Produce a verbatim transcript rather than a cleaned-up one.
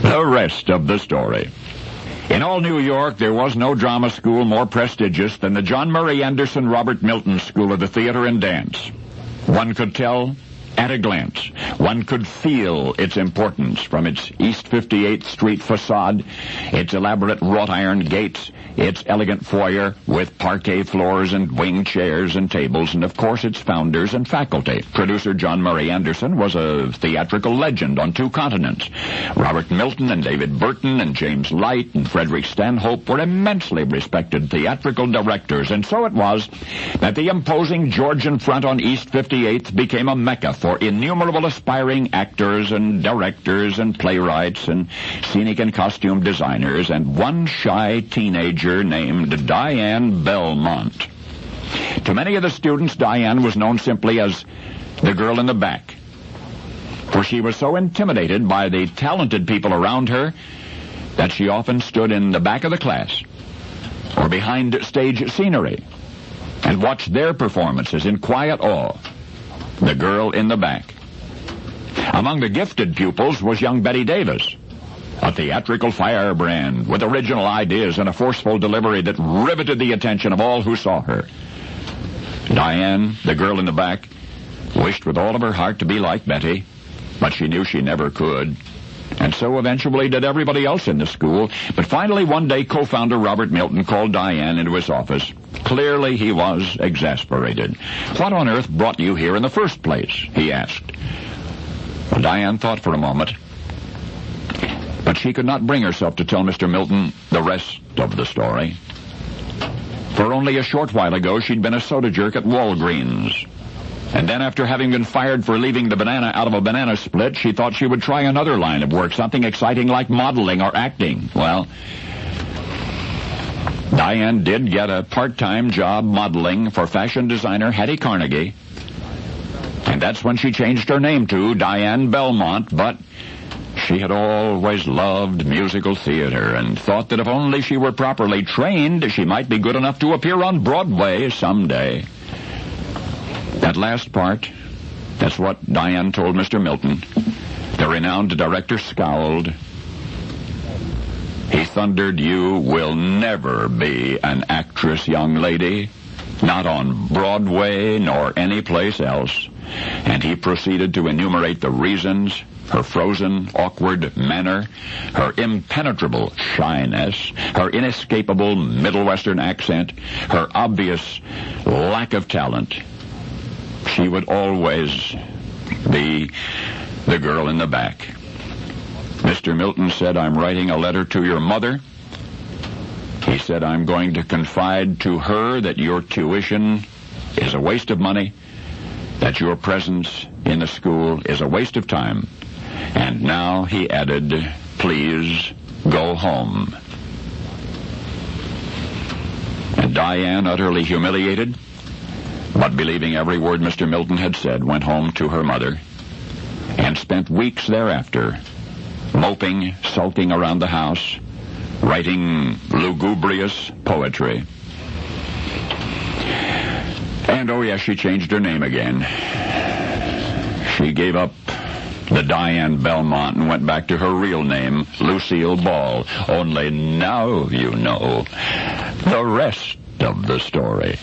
The rest of the story. In all New York, there was no drama school more prestigious than the John Murray Anderson Robert Milton School of the Theater and Dance. One could tell at a glance. One could feel its importance from its East fifty-eighth Street facade, its elaborate wrought iron gates, its elegant foyer with parquet floors and wing chairs and tables, and of course its founders and faculty. Producer John Murray Anderson was a theatrical legend on two continents. Robert Milton and David Burton and James Light and Frederick Stanhope were immensely respected theatrical directors, and so it was that the imposing Georgian front on East fifty-eighth became a mecca for innumerable aspiring actors and directors and playwrights and scenic and costume designers, and one shy teenager named Diane Belmont. To many of the students, Diane was known simply as the girl in the back, for she was so intimidated by the talented people around her that she often stood in the back of the class or behind stage scenery and watched their performances in quiet awe. The girl in the back. Among the gifted pupils was young Betty Davis, a theatrical firebrand with original ideas and a forceful delivery that riveted the attention of all who saw her. Diane, the girl in the back, wished with all of her heart to be like Betty, but she knew she never could. And so eventually did everybody else in the school. But finally one day co-founder Robert Milton called Diane into his office. Clearly he was exasperated. "What on earth brought you here in the first place?" he asked. Well, Diane thought for a moment, but she could not bring herself to tell Mister Milton the rest of the story. For only a short while ago she'd been a soda jerk at Walgreens. And then after having been fired for leaving the banana out of a banana split, she thought she would try another line of work, something exciting like modeling or acting. Well, Diane did get a part-time job modeling for fashion designer Hattie Carnegie. And that's when she changed her name to Diane Belmont, but she had always loved musical theater and thought that if only she were properly trained, she might be good enough to appear on Broadway someday. That last part, that's what Diane told Mister Milton. The renowned director scowled. He thundered, "You will never be an actress, young lady. Not on Broadway nor any place else." And he proceeded to enumerate the reasons: her frozen, awkward manner, her impenetrable shyness, her inescapable Middle Western accent, her obvious lack of talent. She would always be the girl in the back. Mister Milton said, "I'm writing a letter to your mother." He said, "I'm going to confide to her that your tuition is a waste of money, that your presence in the school is a waste of time. And now," he added, "please go home." And Diane, utterly humiliated, but believing every word Mister Milton had said, went home to her mother and spent weeks thereafter moping, sulking around the house, writing lugubrious poetry. And, oh yes, she changed her name again. She gave up the Diane Belmont and went back to her real name, Lucille Ball. Only now you know the rest of the story.